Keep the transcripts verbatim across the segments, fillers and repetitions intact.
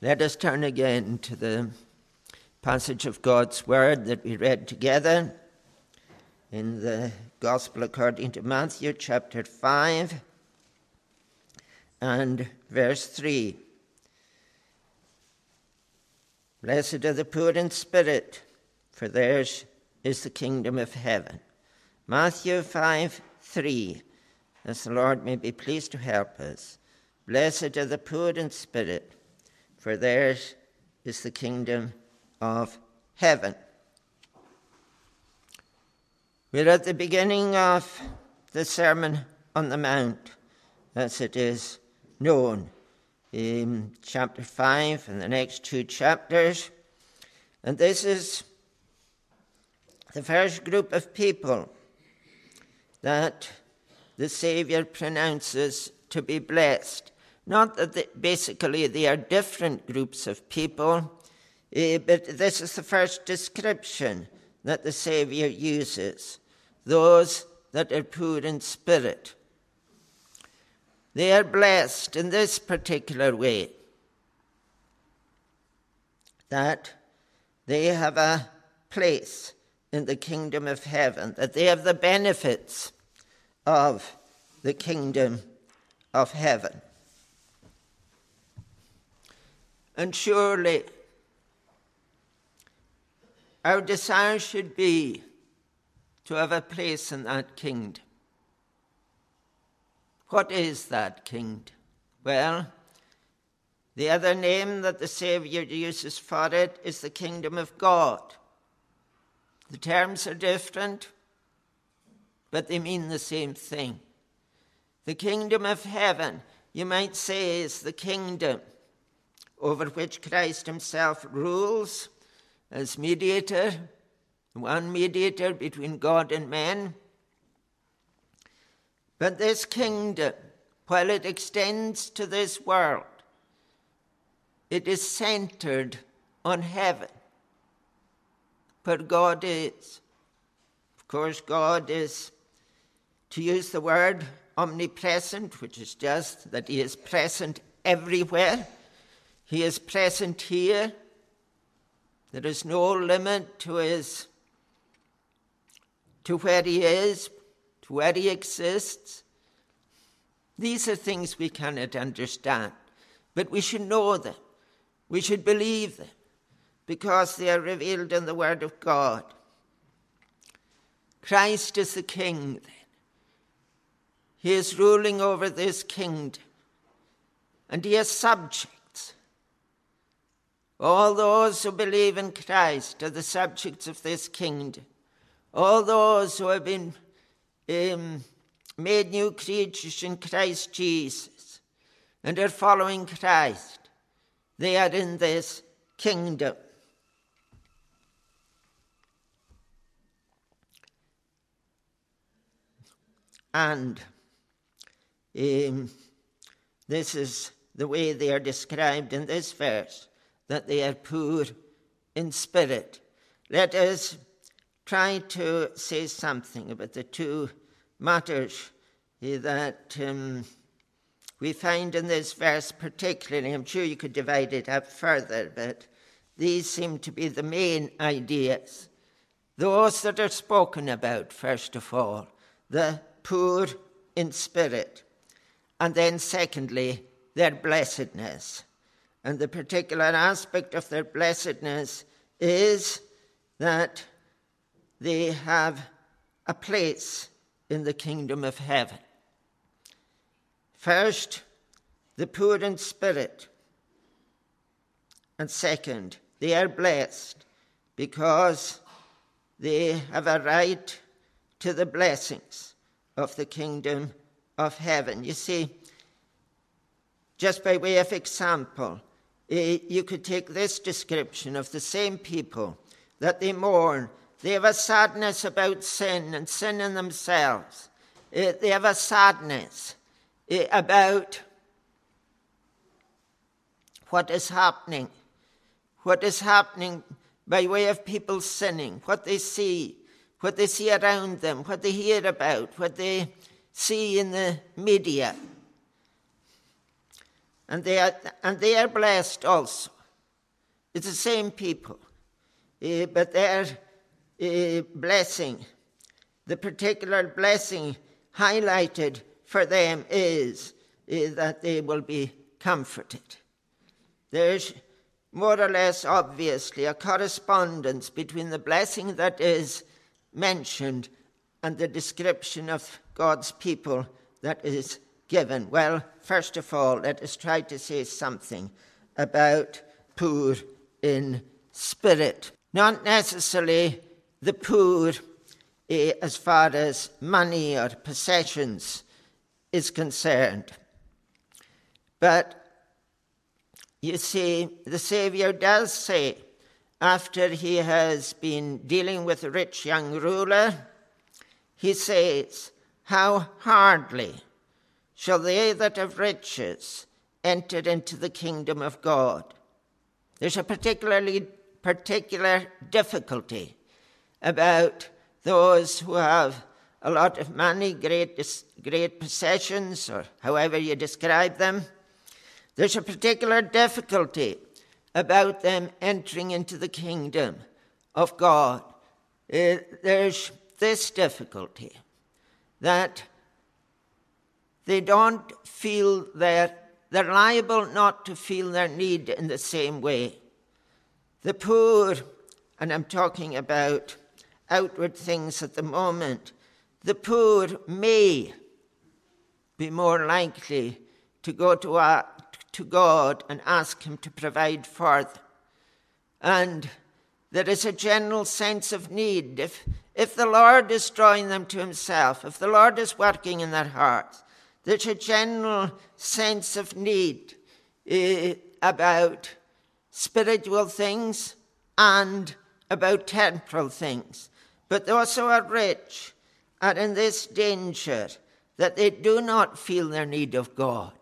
Let us turn again to the passage of God's Word that we read together in the Gospel according to Matthew, chapter five and verse three. Blessed are the poor in spirit, for theirs is the kingdom of heaven. Matthew five three, as the Lord may be pleased to help us. Blessed are the poor in spirit, for theirs is the kingdom of heaven. We're at the beginning of the Sermon on the Mount, as it is known, in chapter five and the next two chapters. And this is the first group of people that the Savior pronounces to be blessed. Not that they, basically they are different groups of people, eh, but this is the first description that the Savior uses. Those that are poor in spirit. They are blessed in this particular way, that they have a place in the kingdom of heaven, that they have the benefits of the kingdom of heaven. And surely our desire should be to have a place in that kingdom. What is that kingdom? Well, the other name that the Savior uses for it is the kingdom of God. The terms are different, but they mean the same thing. The kingdom of heaven, you might say, is the kingdom over which Christ himself rules as mediator, one mediator between God and men. But this kingdom, while it extends to this world, it is centered on heaven, where God is. Of course, God is, to use the word omnipresent, which is just that he is present everywhere. He is present here. There is no limit to his, to where he is, to where he exists. These are things we cannot understand, but we should know them. We should believe them, because they are revealed in the Word of God. Christ is the King, then. He is ruling over this kingdom, and he has subjects. All those who believe in Christ are the subjects of this kingdom. All those who have been um, made new creatures in Christ Jesus and are following Christ, they are in this kingdom. And um, this is the way they are described in this verse, that they are poor in spirit. Let us try to say something about the two matters that um, we find in this verse particularly. I'm sure you could divide it up further, but these seem to be the main ideas. Those that are spoken about, first of all, the poor in spirit. And then secondly, their blessedness. And the particular aspect of their blessedness is that they have a place in the kingdom of heaven. First, the poor in spirit. And second, they are blessed because they have a right to the blessings of the kingdom of heaven. You see, just by way of example, you could take this description of the same people, that they mourn. They have a sadness about sin and sin in themselves. They have a sadness about what is happening, what is happening by way of people sinning, what they see, what they see around them, what they hear about, what they see in the media. and they are, and they are blessed also. It's the same people, uh, but their uh, blessing, the particular blessing highlighted for them is uh, that they will be comforted. There's more or less obviously a correspondence between the blessing that is mentioned and the description of God's people that is given. Well, first of all, let us try to say something about poor in spirit. Not necessarily the poor eh, as far as money or possessions is concerned. But you see, the Saviour does say, after he has been dealing with a rich young ruler, he says, how hardly shall they that have riches enter into the kingdom of God. There's a particularly particular difficulty about those who have a lot of money, great, great possessions, or however you describe them. There's a particular difficulty about them entering into the kingdom of God. Uh, there's this difficulty that they don't feel their, they're liable not to feel their need in the same way. The poor, and I'm talking about outward things at the moment, the poor may be more likely to go to, a, to God and ask him to provide for them. And there is a general sense of need. If, if the Lord is drawing them to himself, if the Lord is working in their hearts, there's a general sense of need uh, about spiritual things and about temporal things. But those who are rich are in this danger that they do not feel their need of God.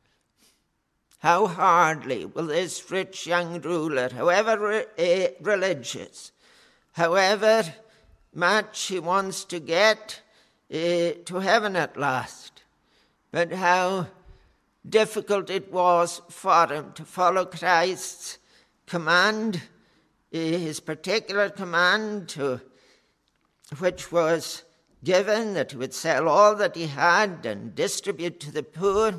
How hardly will this rich young ruler, however uh, religious, however much he wants to get uh, to heaven at last, but how difficult it was for him to follow Christ's command, uh, his particular command, to, which was given that he would sell all that he had and distribute to the poor,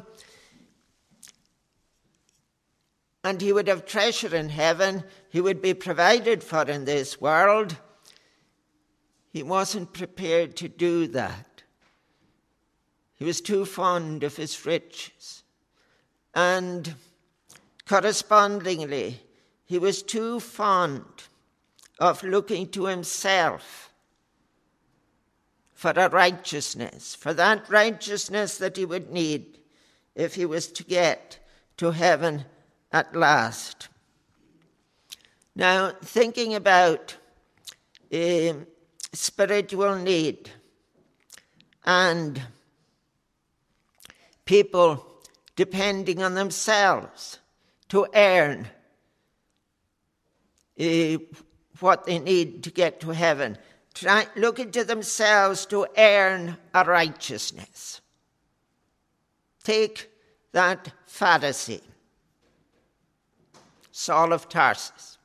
and he would have treasure in heaven. He would be provided for in this world. He wasn't prepared to do that. He was too fond of his riches. And correspondingly, he was too fond of looking to himself for a righteousness, for that righteousness that he would need if he was to get to heaven at last. Now, thinking about uh, spiritual need and people depending on themselves to earn uh, what they need to get to heaven, try, looking to themselves to earn a righteousness. Take that Pharisee, Saul of Tarsus.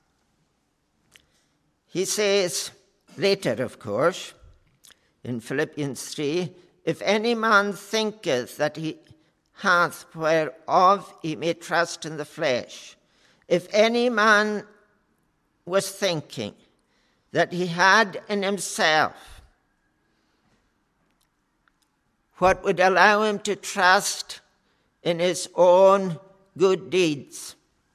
He says later, of course, in Philippians three, if any man thinketh that he hath whereof he may trust in the flesh, if any man was thinking that he had in himself what would allow him to trust in his own good deeds,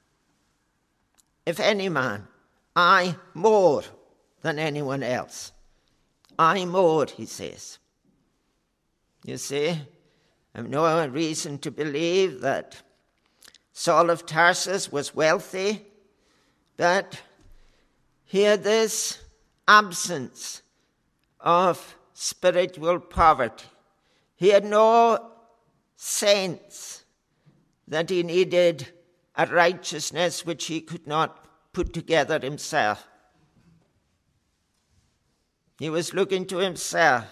if any man, I more than anyone else. I more, he says. You see, I have no reason to believe that Saul of Tarsus was wealthy, but he had this absence of spiritual poverty. He had no sense that he needed a righteousness which he could not put together himself. He was looking to himself,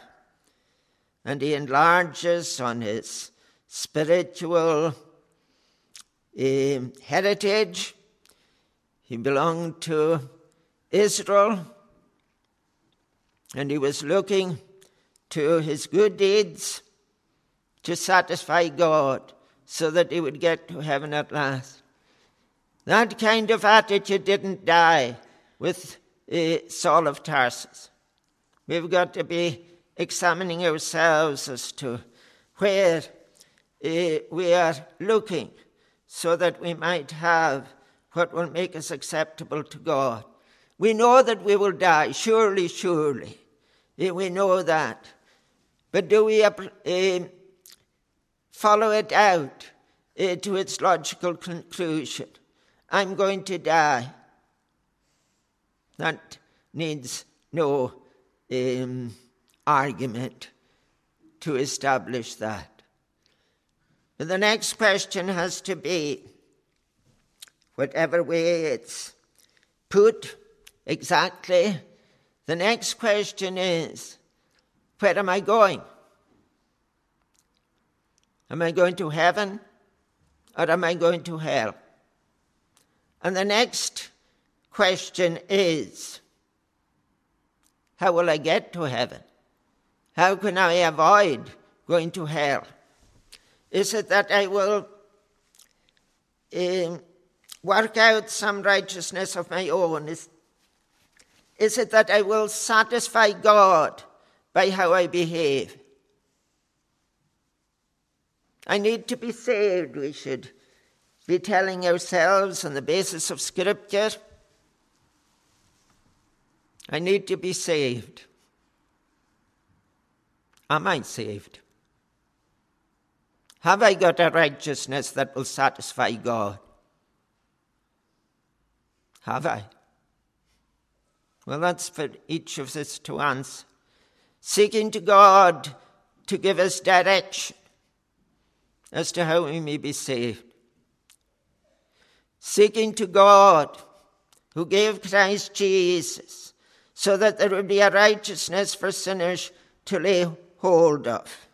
and he enlarges on his spiritual um, heritage. He belonged to Israel, and he was looking to his good deeds to satisfy God so that he would get to heaven at last. That kind of attitude didn't die with uh, Saul of Tarsus. We've got to be examining ourselves as to where uh, we are looking so that we might have what will make us acceptable to God. We know that we will die, surely, surely. Uh, we know that. But do we uh, follow it out uh, to its logical conclusion? I'm going to die. That needs no um, argument to establish that. But the next question has to be, whatever way it's put exactly, the next question is, where am I going? Am I going to heaven or am I going to hell? And the next question is, how will I get to heaven? How can I avoid going to hell? Is it that I will uh, work out some righteousness of my own? Is, is it that I will satisfy God by how I behave? I need to be saved, we should be telling ourselves on the basis of Scripture. I need to be saved. Am I saved? Have I got a righteousness that will satisfy God? Have I? Well, that's for each of us to answer. Seeking to God to give us direction as to how we may be saved. Seeking to God who gave Christ Jesus so that there would be a righteousness for sinners to lay hold of.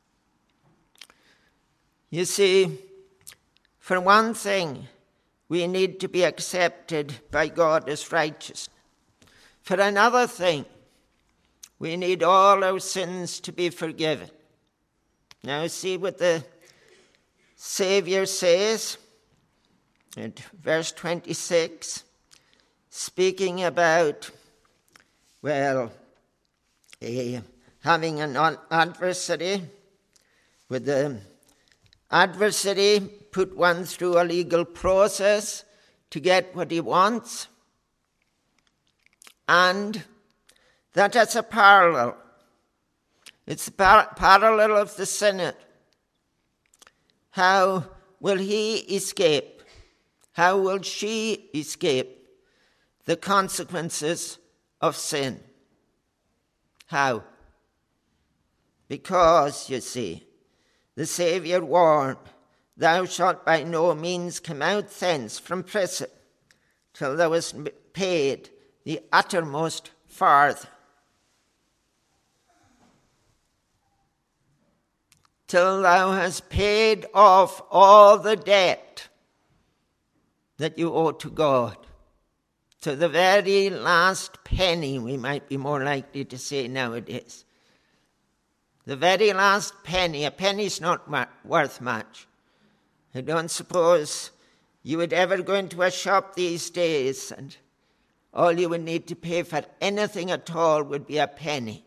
You see, for one thing, we need to be accepted by God as righteous. For another thing, we need all our sins to be forgiven. Now see what the Savior says in verse twenty-six, speaking about, well, uh, having an adversary. With the adversary, put one through a legal process to get what he wants. And that as a parallel. It's the par- parallel of the sinner. How will he escape? How will she escape the consequences of sin? How? Because, you see, the Saviour warned, thou shalt by no means come out thence from prison till thou hast paid the uttermost farthing. Till thou hast paid off all the debt that you owe to God. To the very last penny, we might be more likely to say nowadays. The very last penny. A penny's not ma- worth much. I don't suppose you would ever go into a shop these days and all you would need to pay for anything at all would be a penny.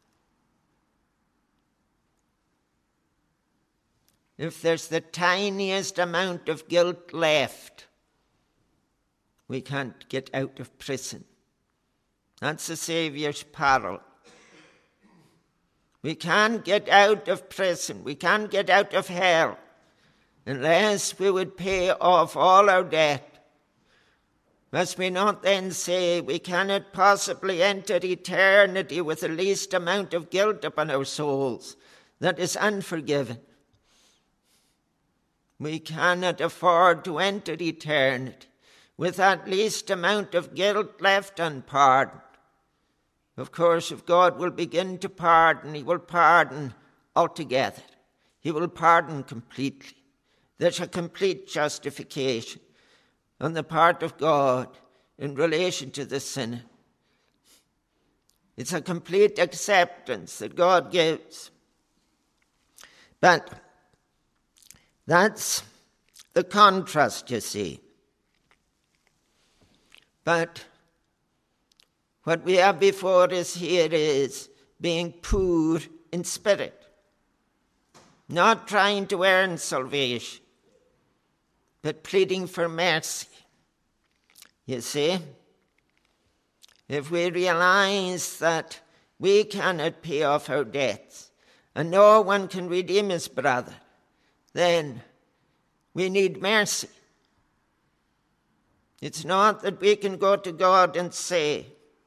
If there's the tiniest amount of guilt left, we can't get out of prison. That's the Saviour's parable. We can't get out of prison. We can't get out of hell unless we would pay off all our debt. Must we not then say we cannot possibly enter eternity with the least amount of guilt upon our souls that is unforgiven? We cannot afford to enter eternity with that least amount of guilt left unpardoned. Of course, if God will begin to pardon, he will pardon altogether. He will pardon completely. There's a complete justification on the part of God in relation to the sinner. It's a complete acceptance that God gives. But that's the contrast, you see. But what we have before us here is being poor in spirit, not trying to earn salvation, but pleading for mercy. You see, if we realize that we cannot pay off our debts and no one can redeem his brother, then we need mercy. It's not that we can go to God and say,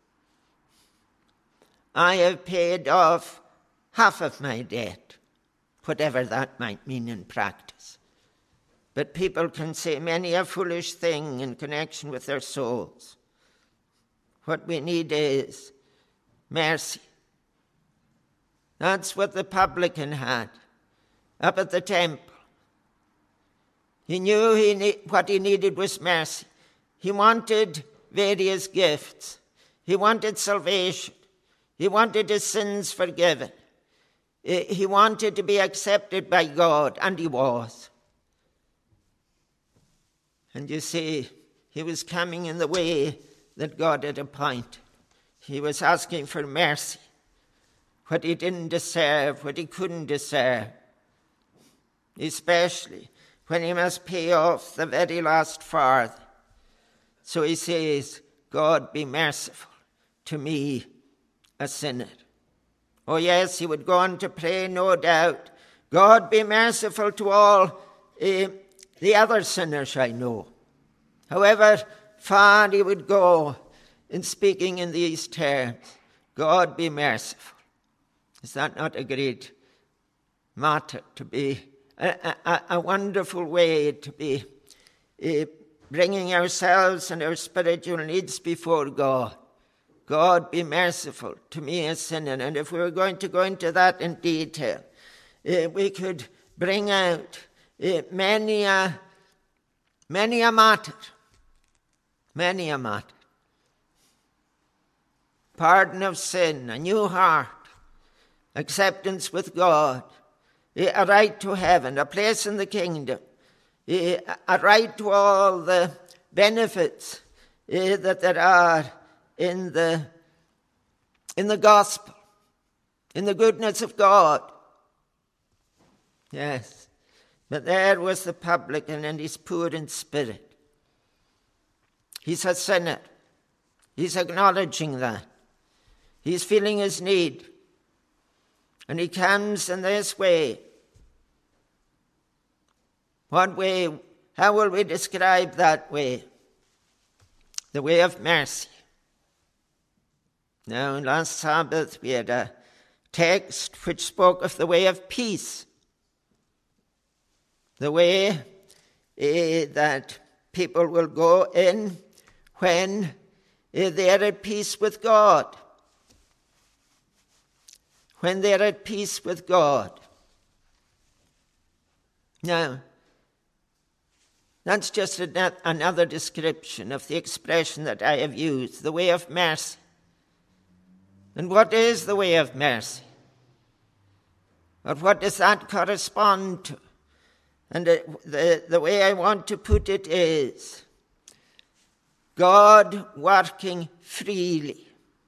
I have paid off half of my debt, whatever that might mean in practice. But people can say many a foolish thing in connection with their souls. What we need is mercy. That's what the publican had up at the temple. He knew he ne- what he needed was mercy. He wanted various gifts. He wanted salvation. He wanted his sins forgiven. He wanted to be accepted by God, and he was. And you see, he was coming in the way that God had appointed. He was asking for mercy, what he didn't deserve, what he couldn't deserve, especially when he must pay off the very last farthing. So he says, God, be merciful to me, a sinner. Oh yes, he would go on to pray, no doubt, God, be merciful to all uh, the other sinners I know. However far he would go in speaking in these terms, God, be merciful. Is that not a great matter to be, a, a, a wonderful way to be uh, bringing ourselves and our spiritual needs before God? God, be merciful to me, a sinner. And if we were going to go into that in detail, uh, we could bring out uh, many a, many a matter, many a matter. Pardon of sin, a new heart, acceptance with God, a right to heaven, a place in the kingdom, a right to all the benefits that there are in the, in the gospel, in the goodness of God. Yes, but there was the publican, and he's poor in spirit. He's a sinner. He's acknowledging that. He's feeling his need. And he comes in this way. What way? How will we describe that way? The way of mercy. Now, last Sabbath we had a text which spoke of the way of peace. The way eh, that people will go in when eh, they are at peace with God. When they are at peace with God. Now, that's just another description of the expression that I have used, the way of mercy. And what is the way of mercy? But what does that correspond to? And the, the, the way I want to put it is God working freely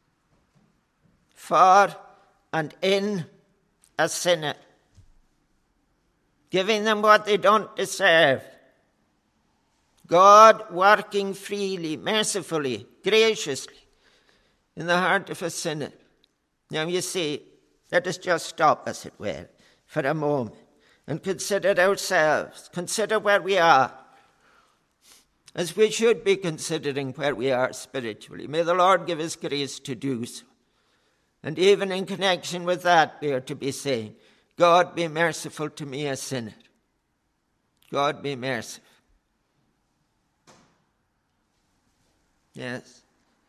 for and in a sinner, giving them what they don't deserve. God working freely, mercifully, graciously in the heart of a sinner. Now you see, let us just stop, as it were, for a moment and consider ourselves, consider where we are, as we should be considering where we are spiritually. May the Lord give us grace to do so. And even in connection with that, we are to be saying, God, be merciful to me, a sinner. God, be merciful. Yes.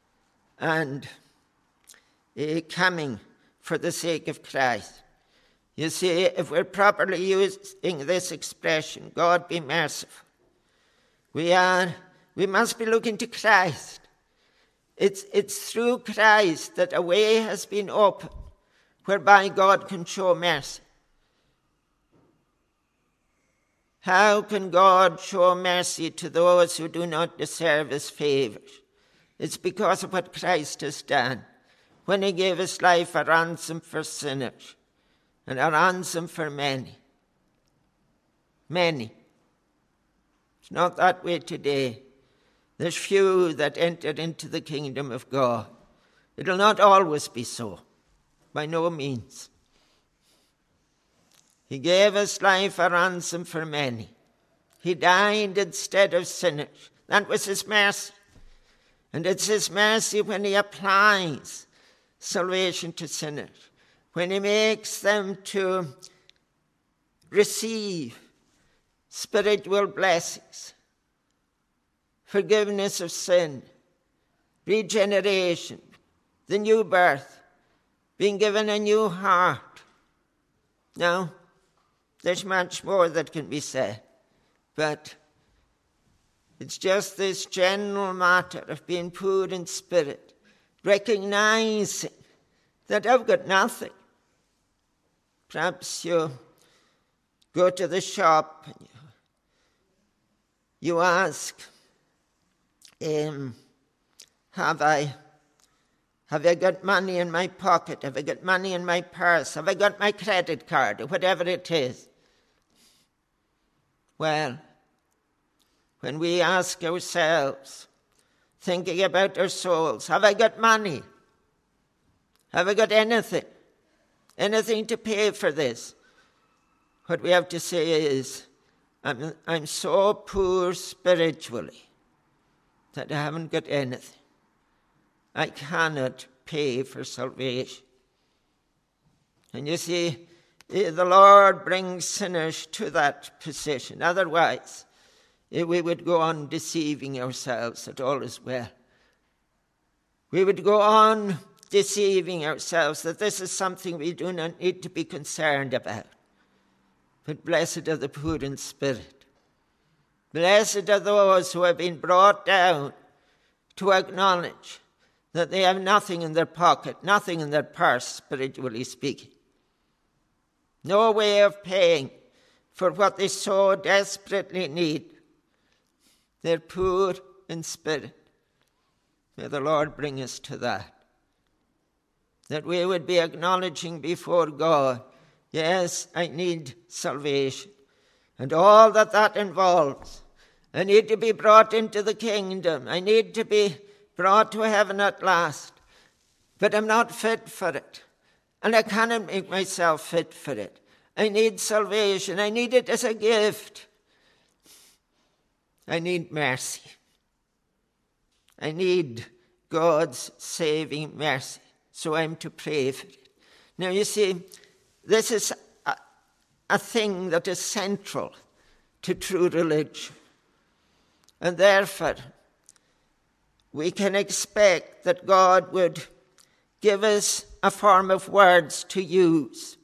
And uh, coming for the sake of Christ. You see, if we're properly using this expression, God be merciful, we are, we must be looking to Christ. It's, it's through Christ that a way has been opened whereby God can show mercy. How can God show mercy to those who do not deserve his favors? It's because of what Christ has done when he gave his life a ransom for sinners and a ransom for many. Many. It's not that way today. There's few that enter into the kingdom of God. It'll not always be so. By no means. He gave his life a ransom for many. He died instead of sinners. That was his mercy. And it's his mercy when he applies salvation to sinners, when he makes them to receive spiritual blessings, forgiveness of sin, regeneration, the new birth, being given a new heart. Now, there's much more that can be said, but it's just this general matter of being poor in spirit, recognizing that I've got nothing. Perhaps you go to the shop and you, you ask, um, have I Have I got money in my pocket? Have I got money in my purse? Have I got my credit card? Or whatever it is. Well, when we ask ourselves, thinking about our souls, have I got money? Have I got anything? Anything to pay for this? What we have to say is, I'm, I'm so poor spiritually that I haven't got anything. I cannot pay for salvation. And you see, the Lord brings sinners to that position. Otherwise, we would go on deceiving ourselves that all is well. We would go on deceiving ourselves that this is something we do not need to be concerned about. But blessed are the poor in spirit. Blessed are those who have been brought down to acknowledge that they have nothing in their pocket, nothing in their purse, spiritually speaking. No way of paying for what they so desperately need. They're poor in spirit. May the Lord bring us to that. That we would be acknowledging before God, yes, I need salvation. And all that that involves. I need to be brought into the kingdom. I need to be brought to heaven at last. But I'm not fit for it. And I cannot make myself fit for it. I need salvation. I need it as a gift. I need mercy. I need God's saving mercy. So I'm to pray for it. Now you see, this is a, a thing that is central to true religion. And therefore, we can expect that God would give us a form of words to use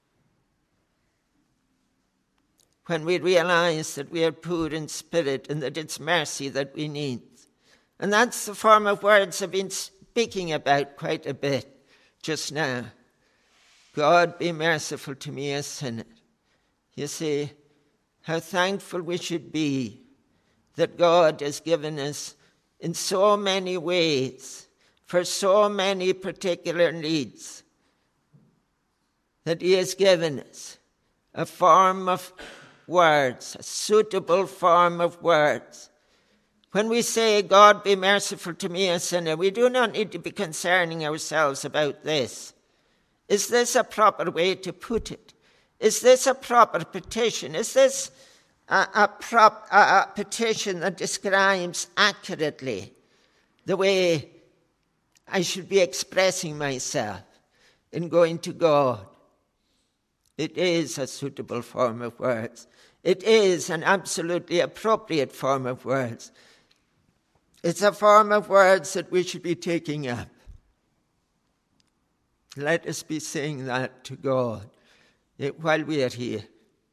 when we realize that we are poor in spirit and that it's mercy that we need. And that's the form of words I've been speaking about quite a bit just now. God, be merciful to me, a sinner. You see, how thankful we should be that God has given us in so many ways, for so many particular needs, that he has given us a form of words, a suitable form of words. When we say, God, be merciful to me, a sinner, we do not need to be concerning ourselves about this. Is this a proper way to put it? Is this a proper petition? Is this a, a, prop, a, a petition that describes accurately the way I should be expressing myself in going to God? It is a suitable form of words. It is an absolutely appropriate form of words. It's a form of words that we should be taking up. Let us be saying that to God. while we are here,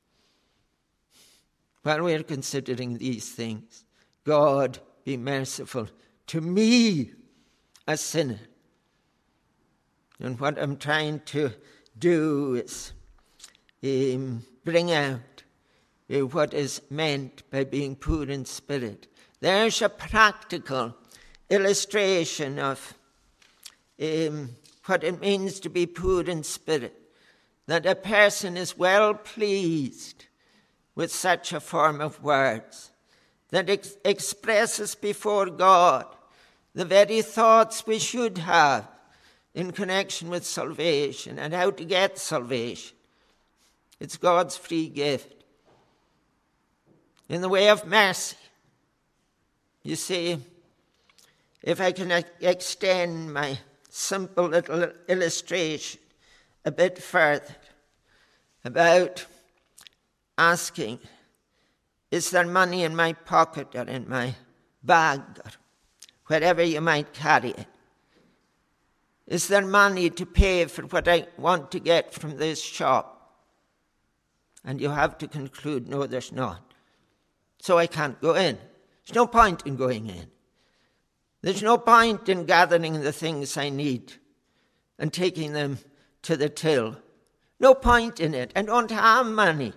while we are considering these things. God, be merciful to me, a sinner. And what I'm trying to do is um, bring out uh, what is meant by being poor in spirit. There's a practical illustration of um, what it means to be poor in spirit, that a person is well pleased with such a form of words that ex- expresses before God the very thoughts we should have in connection with salvation and how to get salvation. It's God's free gift in the way of mercy. You see, if I can extend my simple little illustration a bit further about asking, is there money in my pocket or in my bag or wherever you might carry it? Is there money to pay for what I want to get from this shop? And you have to conclude, no, there's not. So I can't go in. There's no point in going in. There's no point in gathering the things I need and taking them to the till. No point in it. I don't have money.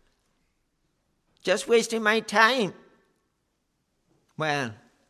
Just wasting my time. Well,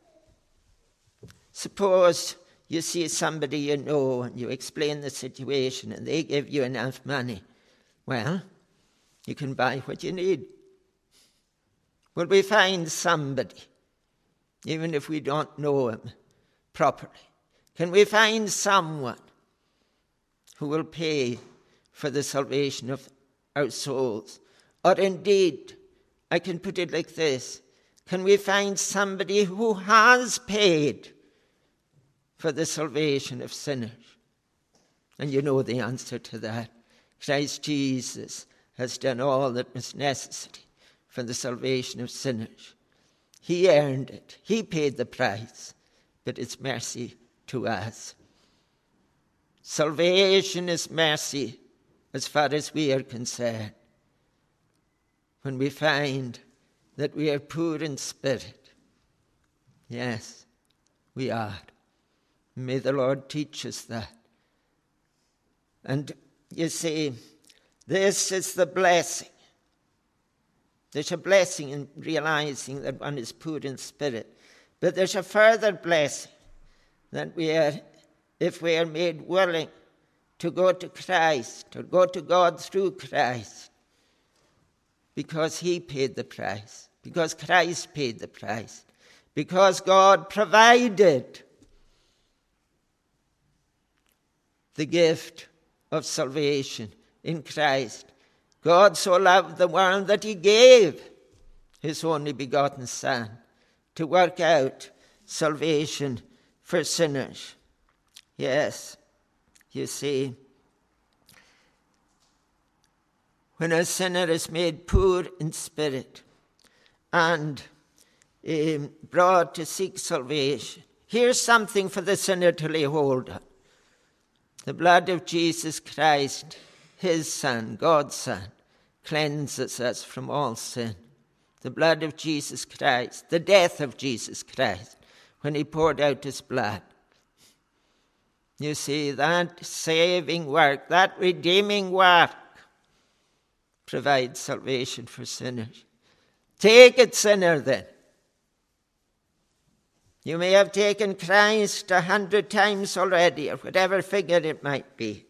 suppose you see somebody you know and you explain the situation and they give you enough money. Well, you can buy what you need. Will we find somebody, even if we don't know him properly? Can we find someone who will pay for the salvation of our souls? Or indeed, I can put it like this, can we find somebody who has paid for the salvation of sinners? And you know the answer to that. Christ Jesus has done all that was necessary for the salvation of sinners. He earned it. He paid the price. But it's mercy to us. Salvation is mercy as far as we are concerned. When we find that we are poor in spirit, yes, we are. May the Lord teach us that. And you see, this is the blessing. There's a blessing in realizing that one is poor in spirit. But there's a further blessing that we are, if we are made willing to go to Christ, or go to God through Christ, because he paid the price, because Christ paid the price, because God provided the gift of salvation in Christ. God so loved the world that he gave his only begotten Son to work out salvation for sinners. Yes, you see, when a sinner is made poor in spirit and um, brought to seek salvation, here's something for the sinner to lay hold on. The blood of Jesus Christ, his Son, God's Son, cleanses us from all sin. The blood of Jesus Christ, the death of Jesus Christ, when he poured out his blood. You see, that saving work, that redeeming work, provides salvation for sinners. Take it, sinner, then. You may have taken Christ a hundred times already, or whatever figure it might be.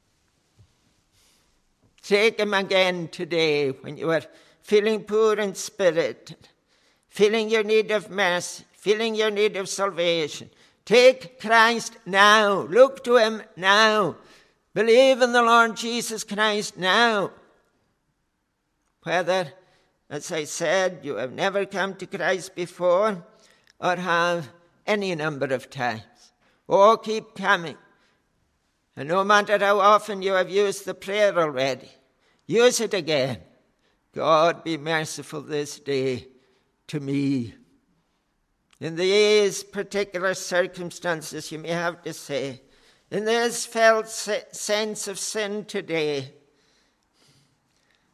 Take him again today when you are feeling poor in spirit, feeling your need of mercy, feeling your need of salvation. Take Christ now. Look to him now. Believe in the Lord Jesus Christ now. Whether, as I said, you have never come to Christ before or have any number of times. Oh, keep coming. And no matter how often you have used the prayer already, use it again. God, be merciful this day to me. In these particular circumstances, you may have to say, in this felt sense of sin today,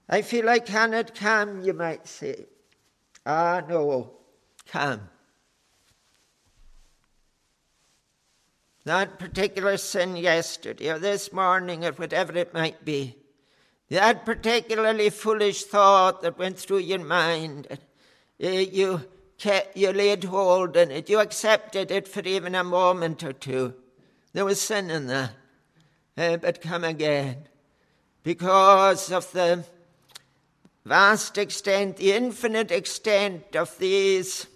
I feel I cannot come, you might say. Ah, no, come. That particular sin yesterday or this morning or whatever it might be, that particularly foolish thought that went through your mind, uh, you, kept, you laid hold on it, you accepted it for even a moment or two. There was sin in that. Uh, but come again. Because of the vast extent, the infinite extent of these,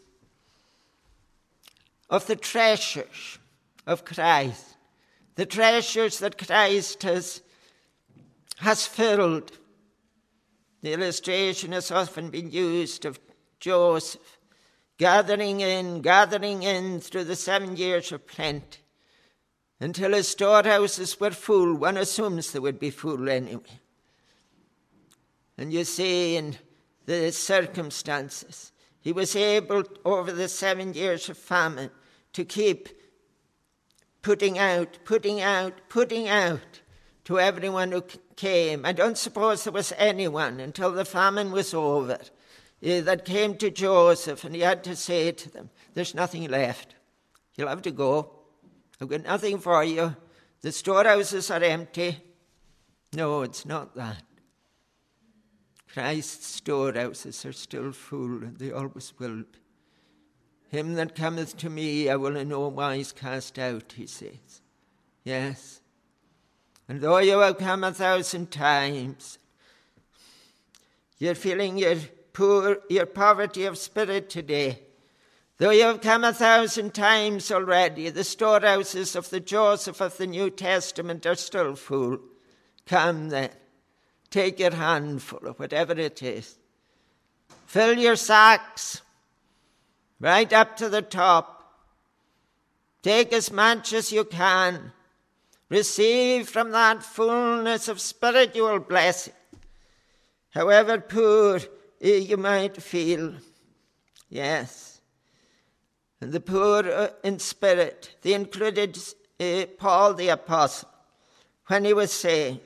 of the treasures of Christ, the treasures that Christ has, has filled. The illustration has often been used of Joseph gathering in, gathering in through the seven years of plenty until his storehouses were full. One assumes they would be full anyway. And you see in the circumstances, he was able over the seven years of famine to keep putting out, putting out, putting out to everyone who came. I don't suppose there was anyone until the famine was over uh, that came to Joseph and he had to say to them, there's nothing left. You'll have to go. I've got nothing for you. The storehouses are empty. No, it's not that. Christ's storehouses are still full, and they always will be. Him that cometh to me, I will in no wise cast out, he says. Yes. And though you have come a thousand times, you're feeling your poor, your poverty of spirit today. Though you have come a thousand times already, the storehouses of the Joseph of the New Testament are still full. Come then. Take your handful of whatever it is. Fill your sacks right up to the top. Take as much as you can. Receive from that fullness of spiritual blessing, however poor you might feel. Yes. And the poor in spirit, they included uh, Paul the Apostle when he was saying,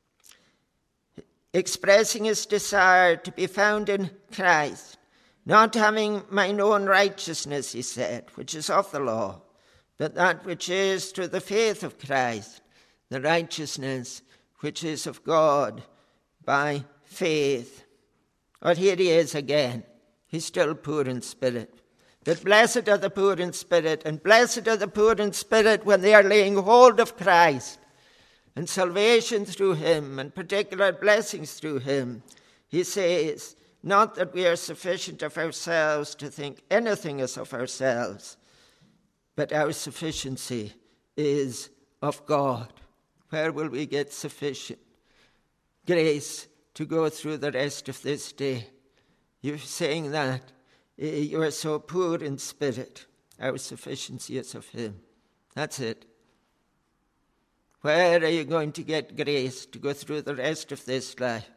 expressing his desire to be found in Christ, not having mine own righteousness, he said, which is of the law, but that which is through the faith of Christ, the righteousness which is of God by faith. Or here he is again. He's still poor in spirit. But blessed are the poor in spirit, and blessed are the poor in spirit when they are laying hold of Christ, and salvation through him, and particular blessings through him. He says, not that we are sufficient of ourselves to think anything is of ourselves, but our sufficiency is of God. Where will we get sufficient grace to go through the rest of this day? You're saying that you are so poor in spirit. Our sufficiency is of him. That's it. Where are you going to get grace to go through the rest of this life?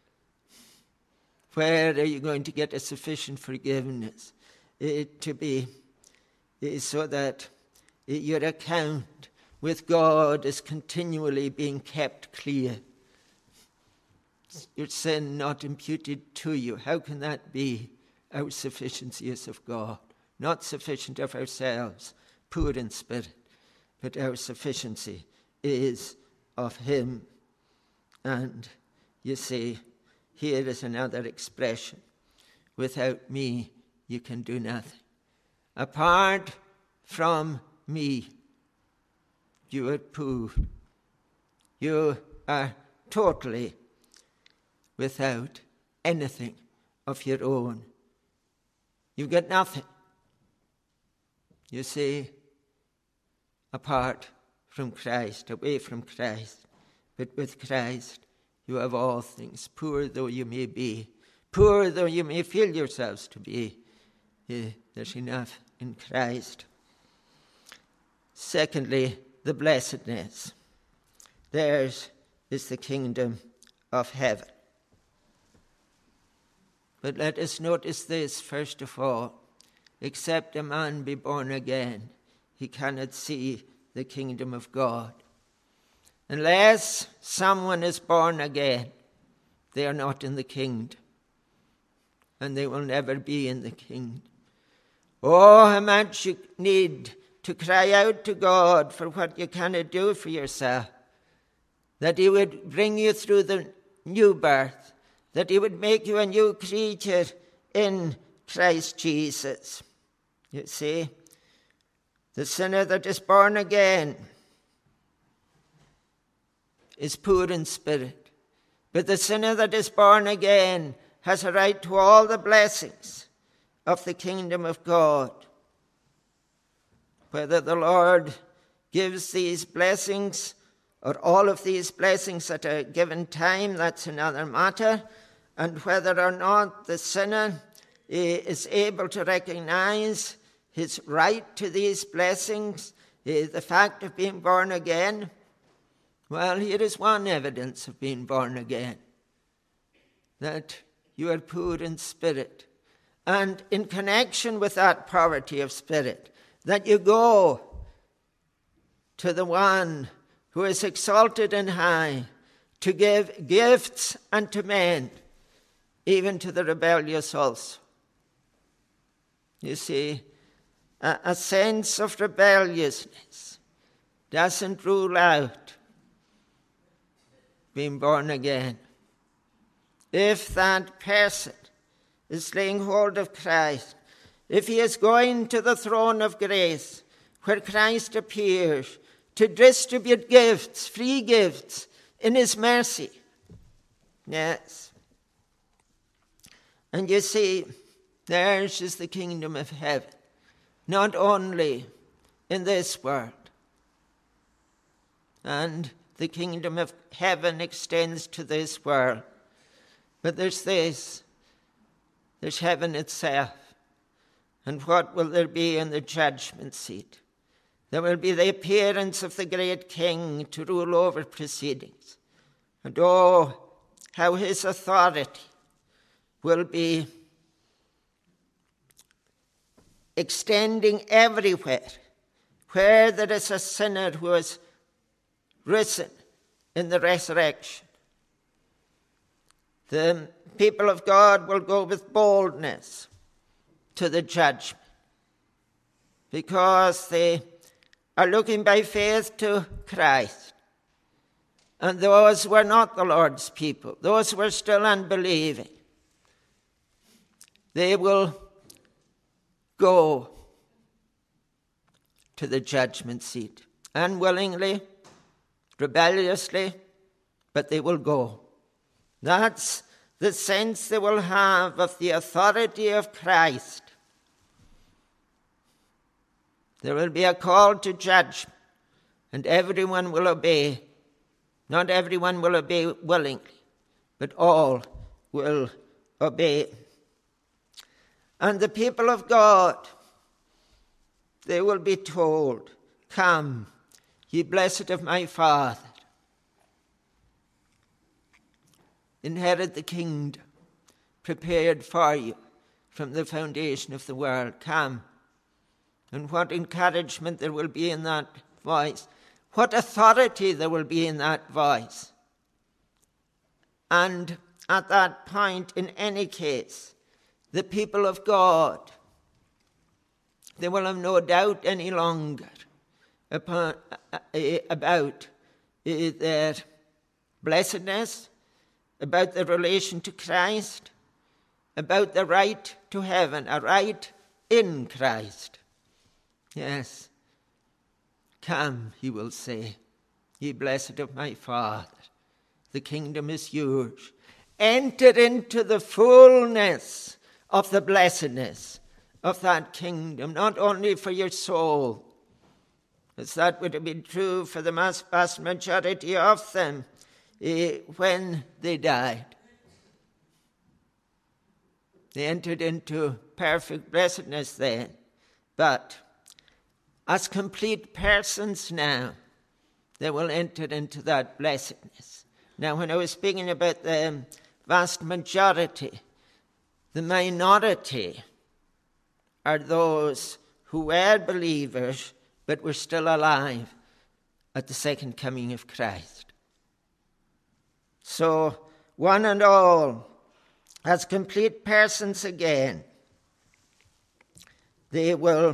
Where are you going to get a sufficient forgiveness uh, to be uh, so that uh, your account with God is continually being kept clear? Your sin not imputed to you. How can that be? Our sufficiency is of God, not sufficient of ourselves, poor in spirit, but our sufficiency is of him. And you see, here is another expression. Without me, you can do nothing. Apart from me, you are poor. You are totally without anything of your own. You've got nothing. You see, apart from Christ, away from Christ. But with Christ, you have all things. Poor though you may be, poor though you may feel yourselves to be, yeah, there's enough in Christ. Secondly, the blessedness. Theirs is the kingdom of heaven. But let us notice this first of all. Except a man be born again, he cannot see the kingdom of God. Unless someone is born again, they are not in the kingdom. And they will never be in the kingdom. Oh, how much you need to cry out to God for what you cannot do for yourself. That he would bring you through the new birth. That he would make you a new creature in Christ Jesus. You see, the sinner that is born again is poor in spirit. But the sinner that is born again has a right to all the blessings of the kingdom of God. Whether the Lord gives these blessings or all of these blessings at a given time, that's another matter. And whether or not the sinner is able to recognize his right to these blessings, the fact of being born again, well, here is one evidence of being born again, that you are poor in spirit. And in connection with that poverty of spirit, that you go to the one who is exalted and high to give gifts unto men, even to the rebellious also. You see, a, a sense of rebelliousness doesn't rule out being born again. If that person is laying hold of Christ, if he is going to the throne of grace where Christ appears to distribute gifts, free gifts, in his mercy. Yes. And you see, theirs is the kingdom of heaven, not only in this world. And the kingdom of heaven extends to this world. But there's this. There's heaven itself. And what will there be in the judgment seat? There will be the appearance of the great King to rule over proceedings. And oh, how his authority will be extending everywhere where there is a sinner who has risen in the resurrection. The people of God will go with boldness to the judgment because they are looking by faith to Christ. And those who are not the Lord's people, those who are still unbelieving, they will go to the judgment seat unwillingly, rebelliously, but they will go. That's the sense they will have of the authority of Christ. There will be a call to judgment, and everyone will obey. Not everyone will obey willingly, but all will obey. And the people of God, they will be told, "Come, ye blessed of my Father, inherit the kingdom prepared for you from the foundation of the world. Come." And what encouragement there will be in that voice. What authority there will be in that voice. And at that point, in any case, the people of God, they will have no doubt any longer upon, uh, uh, about uh, their blessedness, about their relation to Christ, about the right to heaven, a right in Christ. Yes. "Come," he will say, "ye blessed of my Father, the kingdom is yours. Enter into the fullness of the blessedness of that kingdom, not only for your soul, as that would have been true for the vast majority of them eh, when they died. They entered into perfect blessedness then, but as complete persons now, they will enter into that blessedness. Now, when I was speaking about the vast majority, the minority are those who were believers but were still alive at the second coming of Christ. So, one and all, as complete persons again, they will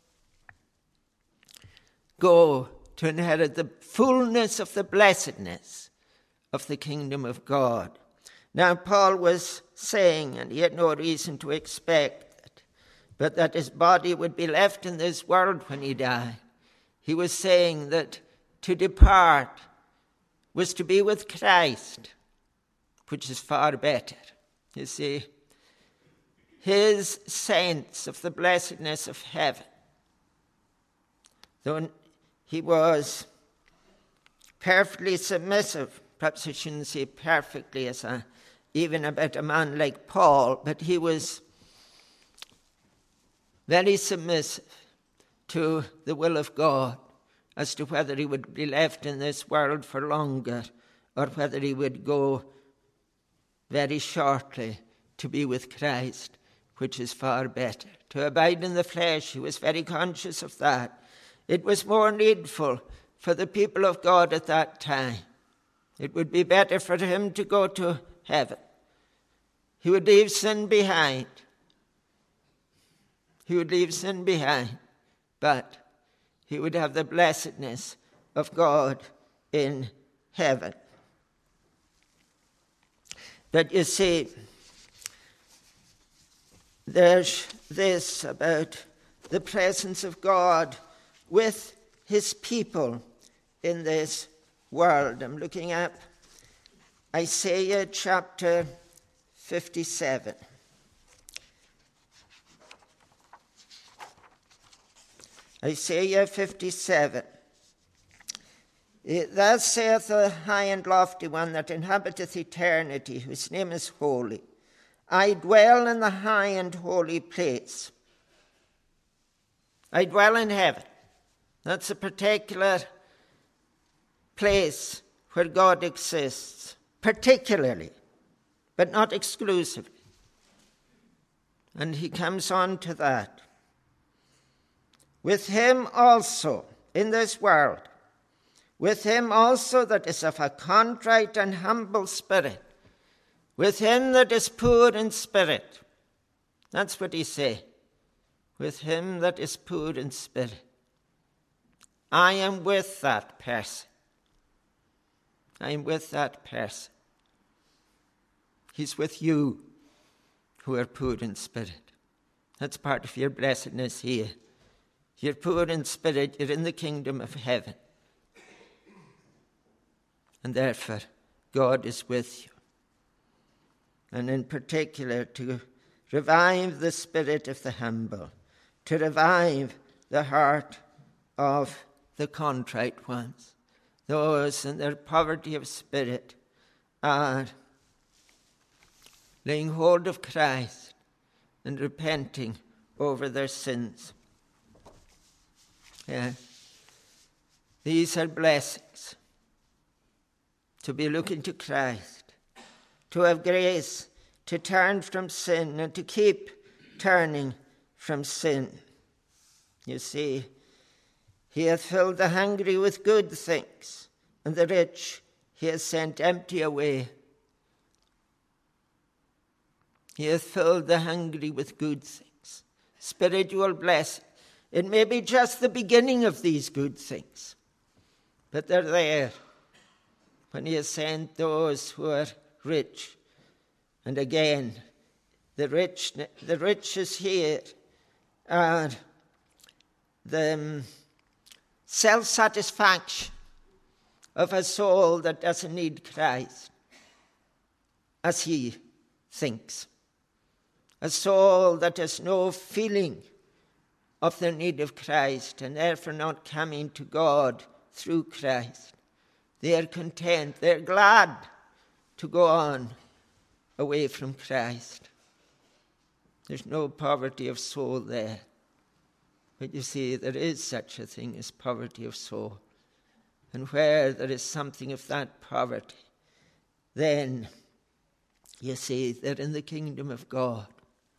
go to inherit the fullness of the blessedness of the kingdom of God. Now, Paul was saying, and he had no reason to expect it, but that his body would be left in this world when he died. He was saying that to depart was to be with Christ, which is far better. You see, his sense of the blessedness of heaven, though he was perfectly submissive, perhaps I shouldn't say perfectly as a, even about a man like Paul, but he was very submissive to the will of God as to whether he would be left in this world for longer or whether he would go very shortly to be with Christ, which is far better. To abide in the flesh, he was very conscious of that. It was more needful for the people of God at that time. It would be better for him to go to heaven. He would leave sin behind. He would leave sin behind, but he would have the blessedness of God in heaven. But you see, there's this about the presence of God with his people in this world. I'm looking at Isaiah chapter fifty-seven. Isaiah fifty-seven. Thus saith the high and lofty one that inhabiteth eternity, whose name is holy. I dwell in the high and holy place. I dwell in heaven. That's a particular place where God exists, particularly, but not exclusively. And he comes on to that. With him also in this world, with him also that is of a contrite and humble spirit, with him that is poor in spirit. That's what he said. With him that is poor in spirit. I am with that person. I am with that person. He's with you who are poor in spirit. That's part of your blessedness here. You're poor in spirit, you're in the kingdom of heaven. And therefore, God is with you. And in particular, to revive the spirit of the humble, to revive the heart of the contrite ones, those in their poverty of spirit are laying hold of Christ and repenting over their sins. Yeah. These are blessings. To be looking to Christ, to have grace, to turn from sin and to keep turning from sin. You see, he hath filled the hungry with good things, and the rich he has sent empty away. He hath filled the hungry with good things, spiritual blessing. It may be just the beginning of these good things, but they're there when he has sent those who are rich. And again, the rich, the riches here are the um, self-satisfaction of a soul that doesn't need Christ, as he thinks. A soul that has no feeling of the need of Christ and therefore not coming to God through Christ. They are content, they're glad to go on away from Christ. There's no poverty of soul there. But you see, there is such a thing as poverty of soul. And where there is something of that poverty, then, you see, they're in the kingdom of God.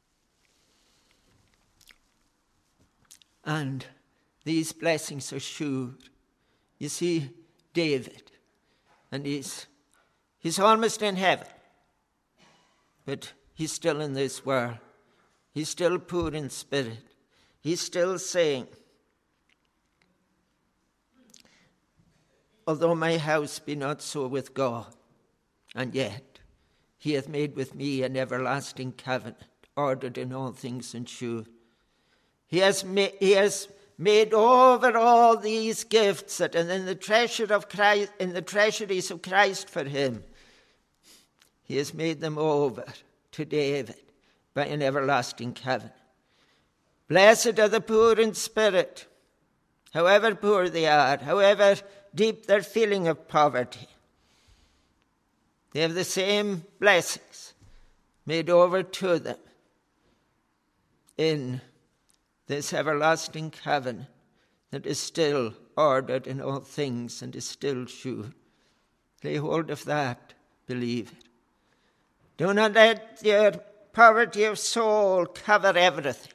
And these blessings are sure. You see, David, and he's, he's almost in heaven. but he's still in this world. He's still poor in spirit. He's still saying, although my house be not so with God, and yet he hath made with me an everlasting covenant, ordered in all things and sure. He has made, he has made over all these gifts that are in the treasure of Christ, in the treasuries of Christ for him. He has made them over to David by an everlasting covenant. Blessed are the poor in spirit, however poor they are, however deep their feeling of poverty. They have the same blessings made over to them in this everlasting covenant that is still ordered in all things and is still sure. Lay hold of that, believe it. Do not let your poverty of soul cover everything.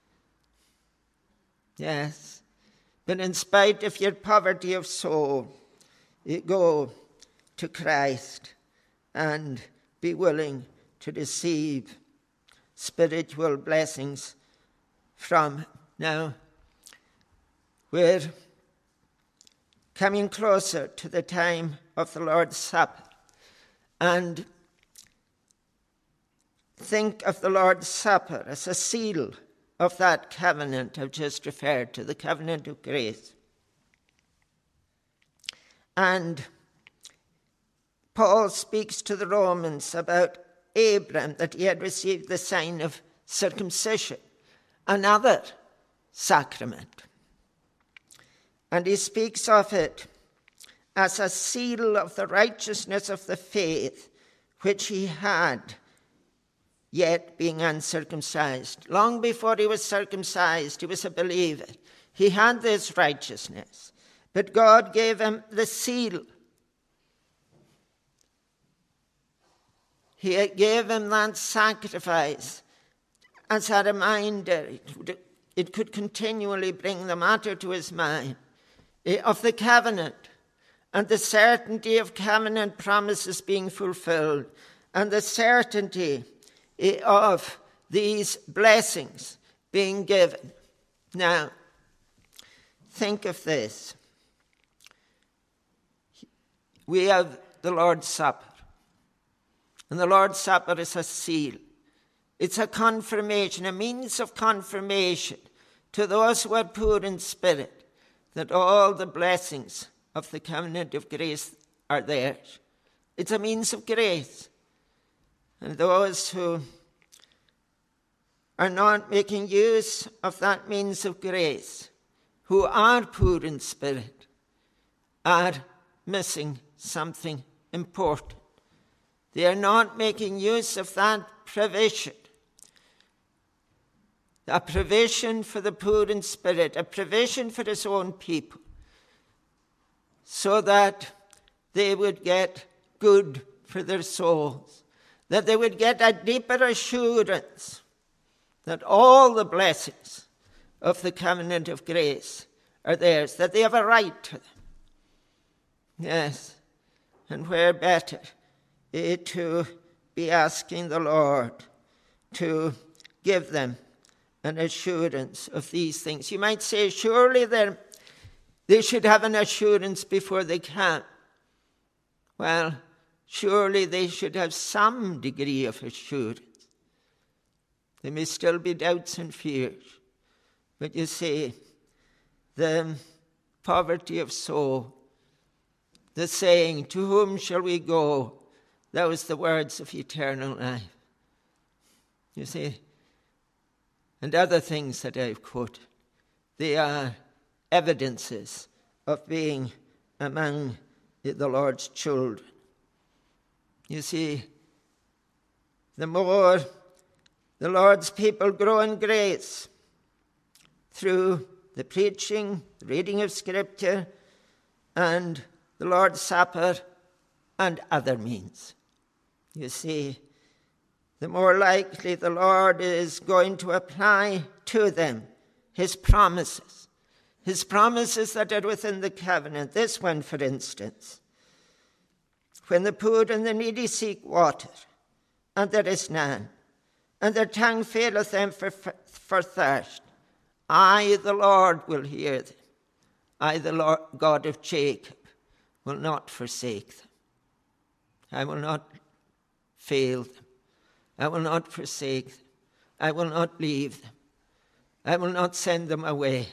Yes, but in spite of your poverty of soul, you go to Christ and be willing to receive spiritual blessings from him. Now, we're coming closer to the time of the Lord's Supper, and think of the Lord's Supper as a seal of that covenant I've just referred to, the covenant of grace. And Paul speaks to the Romans about Abraham, that he had received the sign of circumcision, another sacrament. And he speaks of it as a seal of the righteousness of the faith which he had, yet being uncircumcised. Long before he was circumcised, he was a believer. He had this righteousness, but God gave him the seal. He gave him that sacrifice as a reminder. It could continually bring the matter to his mind of the covenant and the certainty of covenant promises being fulfilled and the certainty of these blessings being given. Now, think of this. We have the Lord's Supper. And the Lord's Supper is a seal. It's a confirmation, a means of confirmation to those who are poor in spirit that all the blessings of the covenant of grace are theirs. It's a means of grace. And those who are not making use of that means of grace, who are poor in spirit, are missing something important. They are not making use of that provision. A provision for the poor in spirit, a provision for his own people, so that they would get good for their souls, that they would get a deeper assurance that all the blessings of the covenant of grace are theirs, that they have a right to them. Yes, and where better eh, to be asking the Lord to give them an assurance of these things. You might say, surely they should have an assurance before they can. Well, surely they should have some degree of assurance. There may still be doubts and fears. But you see, the poverty of soul, the saying, to whom shall we go? That was the words of eternal life. You see, and other things that I've quoted, they are evidences of being among the Lord's children. You see, the more the Lord's people grow in grace through the preaching, the reading of Scripture, and the Lord's Supper, and other means. You see, the more likely the Lord is going to apply to them his promises, his promises that are within the covenant. This one, for instance, when the poor and the needy seek water, and there is none, and their tongue faileth them for, for, for thirst. I, the Lord, will hear them. I, the Lord God of Jacob, will not forsake them. I will not fail them. I will not forsake them. I will not leave them. I will not send them away.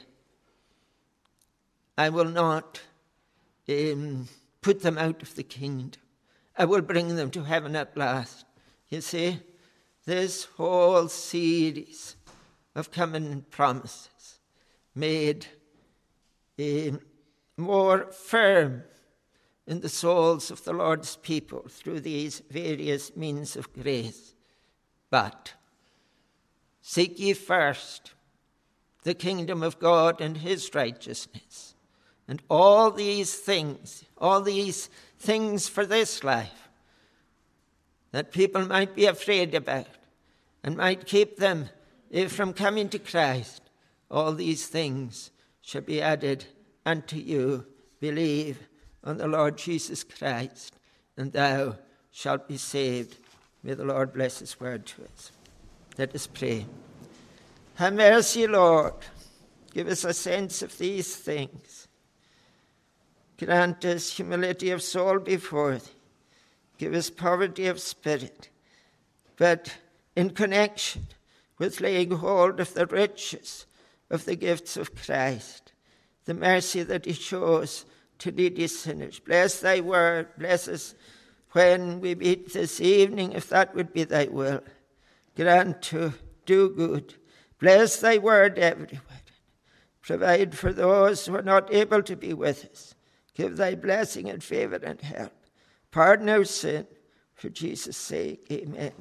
I will not um, put them out of the kingdom. I will bring them to heaven at last. You see, this whole series of covenant promises made um, more firm in the souls of the Lord's people through these various means of grace. But seek ye first the kingdom of God and his righteousness, and all these things, all these things for this life that people might be afraid about and might keep them from coming to Christ, all these things shall be added unto you. Believe on the Lord Jesus Christ, and thou shalt be saved. May the Lord bless his word to us. Let us pray. Have mercy, Lord. Give us a sense of these things. Grant us humility of soul before thee. Give us poverty of spirit. But in connection with laying hold of the riches of the gifts of Christ, the mercy that he shows to needy sinners. Bless thy word. Bless us when we meet this evening, if that would be thy will. Grant to do good. Bless thy word everywhere. Provide for those who are not able to be with us. Give thy blessing and favor and help. Pardon our sin. For Jesus' sake, amen.